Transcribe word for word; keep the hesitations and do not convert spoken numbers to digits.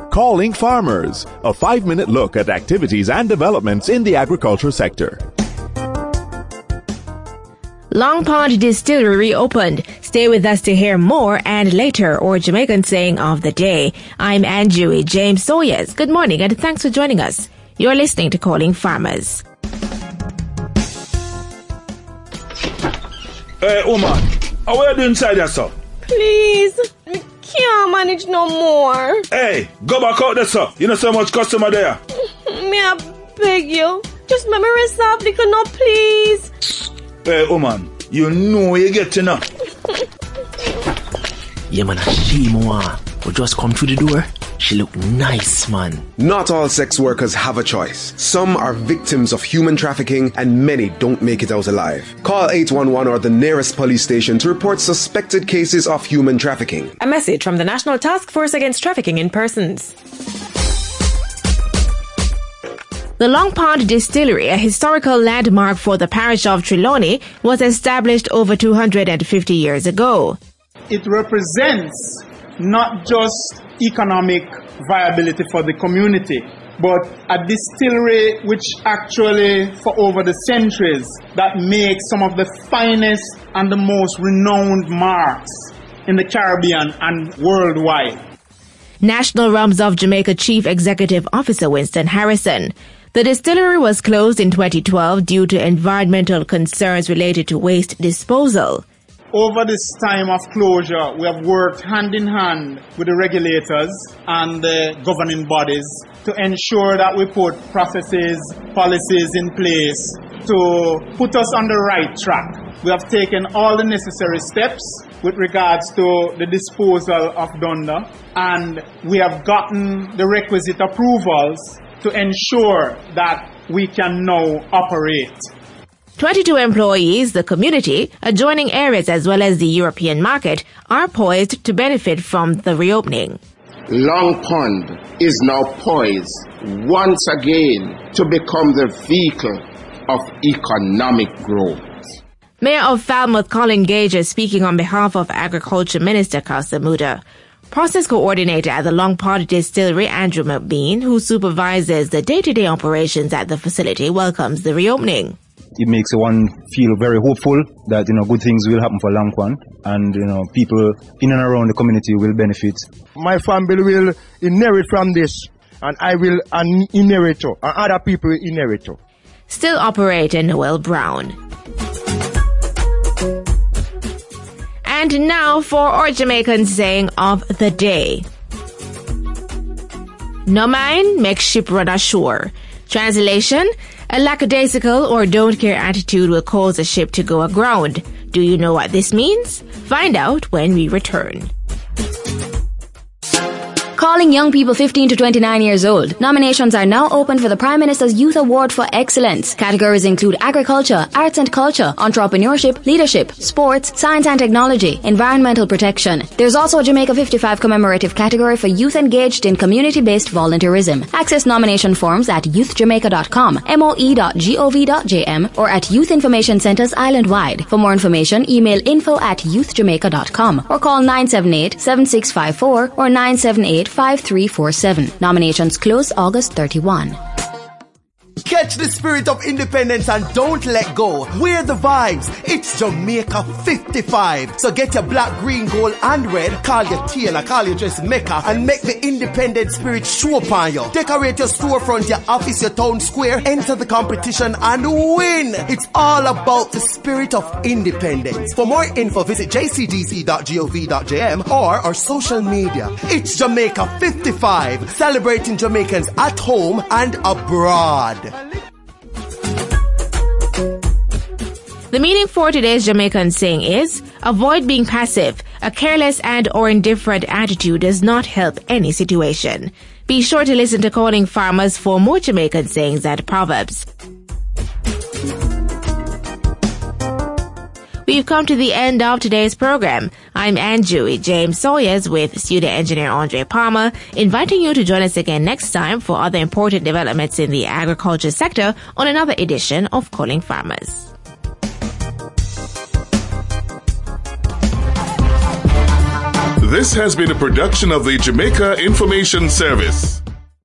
Calling Farmers, a five-minute look at activities and developments in the agriculture sector. Long Pond Distillery reopened. Stay with us to hear more and later, or Jamaican saying of the day. I'm Anjui James Sawyers. Good morning and thanks for joining us. You're listening to Calling Farmers. Hey, woman, how are you doing inside there, sir? Please, we can't manage no more. Hey, go back out there, sir. You know so much customer there. May I beg you? Just let me reserve the no, please. Hey, woman, you know you get to know. Yeah, man, she more. We just come through the door. She look nice, man. Not all sex workers have a choice. Some are victims of human trafficking and many don't make it out alive. Call eight one one or the nearest police station to report suspected cases of human trafficking. A message from the National Task Force Against Trafficking in Persons. The Long Pond Distillery, a historical landmark for the parish of Trelawney, was established over two hundred fifty years ago. It represents not just economic viability for the community, but a distillery which actually, for over the centuries, that makes some of the finest and the most renowned marks in the Caribbean and worldwide. National Rums of Jamaica Chief Executive Officer Winston Harrison. The distillery was closed in twenty twelve due to environmental concerns related to waste disposal. Over this time of closure, we have worked hand in hand with the regulators and the governing bodies to ensure that we put processes, policies in place to put us on the right track. We have taken all the necessary steps with regards to the disposal of Dunder, and we have gotten the requisite approvals to ensure that we can now operate. twenty-two employees, the community, adjoining areas as well as the European market are poised to benefit from the reopening. Long Pond is now poised once again to become the vehicle of economic growth. Mayor of Falmouth Colin Gage speaking on behalf of Agriculture Minister Kausa Muda. Process coordinator at the Long Pond Distillery, Andrew McBean, who supervises the day-to-day operations at the facility, welcomes the reopening. It makes one feel very hopeful that, you know, good things will happen for Long Pond and, you know, people in and around the community will benefit. My family will inherit from this and I will an inherit and other people will inherit. Still operator Noel Brown. And now for our Jamaican saying of the day. No mind makes ship run ashore. Translation: a lackadaisical or don't care attitude will cause a ship to go aground. Do you know what this means? Find out when we return. Calling young people fifteen to twenty-nine years old. Nominations are now open for the Prime Minister's Youth Award for Excellence. Categories include agriculture, arts and culture, entrepreneurship, leadership, sports, science and technology, environmental protection. There's also a Jamaica fifty-five commemorative category for youth engaged in community-based volunteerism. Access nomination forms at youth jamaica dot com, m o e dot gov dot j m, or at Youth Information Centres island-wide. For more information, email info at youth jamaica dot com or call nine seven eight, seven six five four or nine seven eight, five three four seven. Nominations close August thirty-first. Catch the spirit of independence and don't let go. We're the vibes. It's Jamaica fifty-five. So get your black, green, gold and red. Call your tailor, call your dress maker and make the independent spirit show upon you. Decorate your storefront, your office, your town square. Enter the competition and win. It's all about the spirit of independence. For more info, visit j c d c dot gov dot j m or our social media. It's Jamaica fifty-five. Celebrating Jamaicans at home and abroad. The meaning for today's Jamaican saying is, avoid being passive. A careless and or indifferent attitude does not help any situation. Be sure to listen to Calling Farmers for more Jamaican sayings and proverbs. We've come to the end of today's program. I'm Anjui James Sawyers with studio engineer Andre Palmer, inviting you to join us again next time for other important developments in the agriculture sector on another edition of Calling Farmers. This has been a production of the Jamaica Information Service.